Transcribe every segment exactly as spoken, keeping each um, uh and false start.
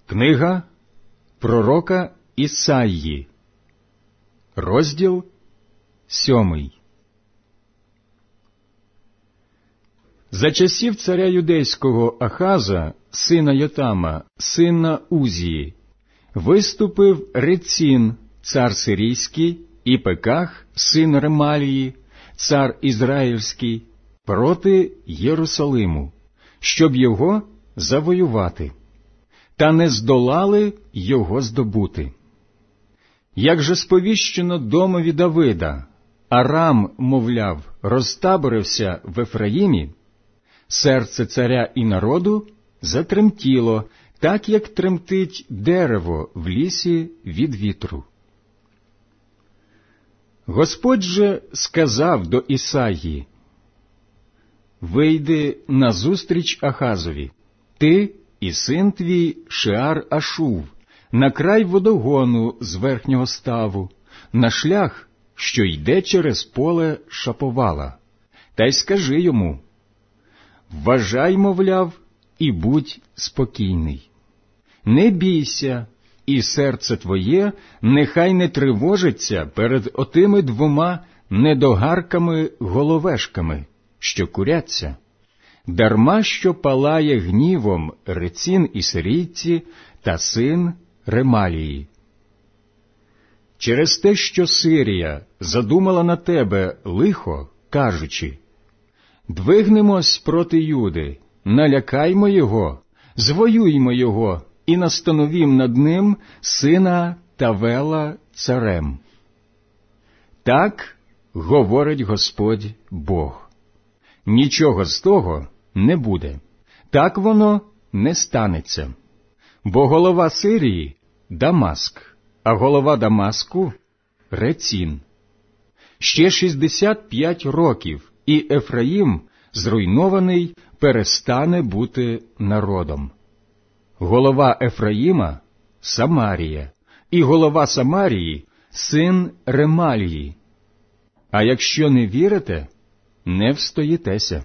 Книга пророка Ісаї, розділ сьомий. За часів царя юдейського Ахаза, сина Йотама, сина Узії, виступив Рецін, цар сирійський, і Пеках, син Ремалії, цар ізраїльський, проти Єрусалиму, щоб його завоювати, та не здолали його здобути. Як же сповіщено домові Давида, Арам, мовляв, розтаборився в Ефраїмі, серце царя і народу затремтіло, так як тремтить дерево в лісі від вітру. Господь же сказав до Ісаї: «Вийди назустріч Ахазові, ти і син твій Шеар-Ашув, на край водогону з верхнього ставу, на шлях, що йде через поле Шаповала, та й скажи йому: вважай, мовляв, і будь спокійний. Не бійся, і серце твоє нехай не тривожиться перед отими двома недогарками-головешками, що куряться, дарма що палає гнівом Рецін і сирійці та син Ремалії. Через те, що Сирія задумала на тебе лихо, кажучи: двигнемось проти Юди, налякаймо його, звоюймо його і настановім над ним сина Тавела царем. Так говорить Господь Бог. Нічого з того не буде, так воно не станеться. Бо голова Сирії – Дамаск, а голова Дамаску – Рецін. Ще шістдесят п'ять років, і Ефраїм, зруйнований, перестане бути народом. Голова Ефраїма – Самарія, і голова Самарії – син Ремалії. А якщо не вірите, не встоїтеся».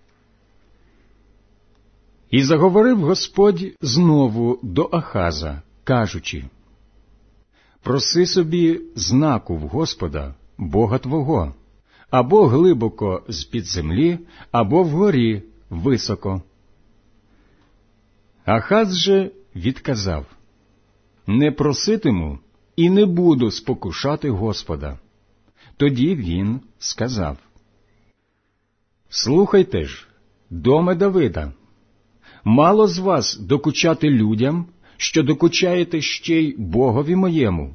І заговорив Господь знову до Ахаза, кажучи: «Проси собі знаку в Господа, Бога твого, або глибоко з-під землі, або вгорі високо». Ахаз же відказав: «Не проситиму і не буду спокушати Господа». Тоді він сказав: «Слухайте ж, доме Давида, мало з вас докучати людям, що докучаєте ще й Богові моєму.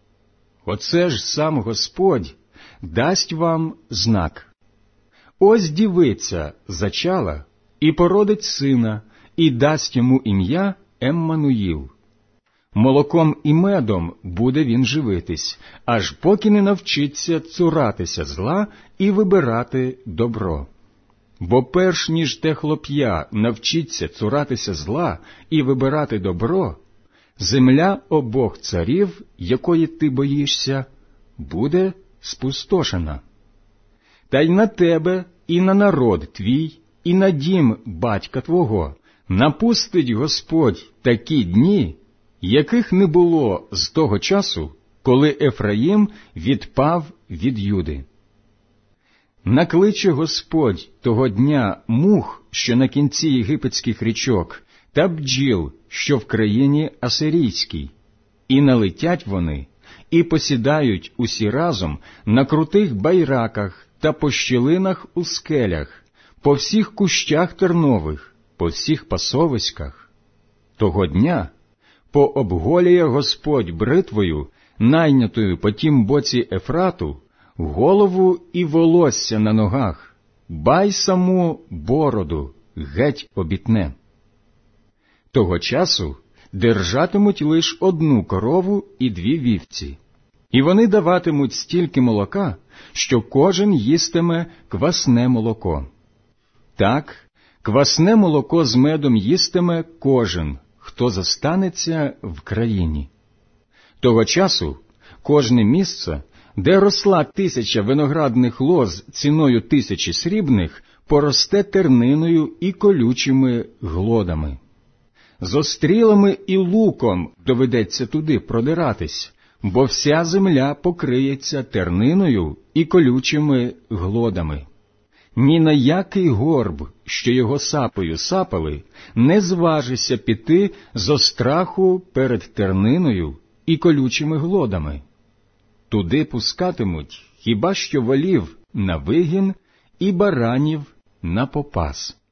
Оце ж сам Господь дасть вам знак. Ось дівиця зачала і породить сина, і дасть йому ім'я Еммануїл. Молоком і медом буде він живитись, аж поки не навчиться цуратися зла і вибирати добро. Бо перш ніж те хлоп'я навчиться цуратися зла і вибирати добро, земля обох царів, якої ти боїшся, буде спустошена. Та й на тебе, і на народ твій, і на дім батька твого напустить Господь такі дні, яких не було з того часу, коли Ефраїм відпав від Юди. Накличе Господь того дня мух, що на кінці єгипетських річок, та бджіл, що в країні асирійській, і налетять вони, і посідають усі разом на крутих байраках та по щілинах у скелях, по всіх кущах тернових, по всіх пасовиськах. Того дня пообголює Господь бритвою, найнятою по тім боці Ефрату, голову і волосся на ногах, ба й саму бороду геть обітне. Того часу держатимуть лиш одну корову і дві вівці, і вони даватимуть стільки молока, що кожен їстиме квасне молоко. Так, квасне молоко з медом їстиме кожен, хто застанеться в країні. Того часу кожне місце, де росла тисяча виноградних лоз ціною тисячі срібних, поросте терниною і колючими глодами. З острілами і луком доведеться туди продиратись, бо вся земля покриється терниною і колючими глодами. Ні на який горб, що його сапою сапали, не зважися піти зо страху перед терниною і колючими глодами. Туди пускатимуть хіба що волів на вигін і баранів на попас.